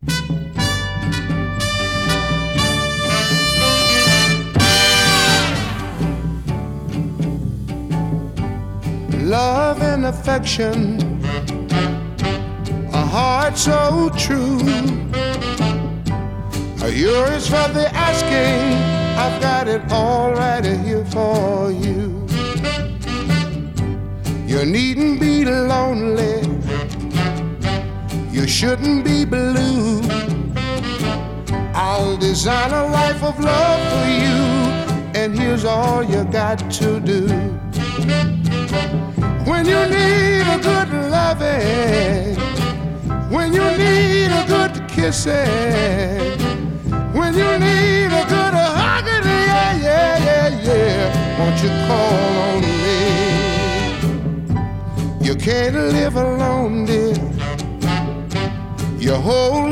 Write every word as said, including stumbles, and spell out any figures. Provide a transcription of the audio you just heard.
Love and affection, a heart so true. Yours for the asking, I've got it all right here for you. You needn't be lonely, you shouldn't be blue. I'll design a life of love for you, and here's all you got to do. When you need a good loving, when you need a good kissing, when you need a good hugging, yeah, yeah, yeah, yeah, won't you call on me? You can't live alone, dear. Your whole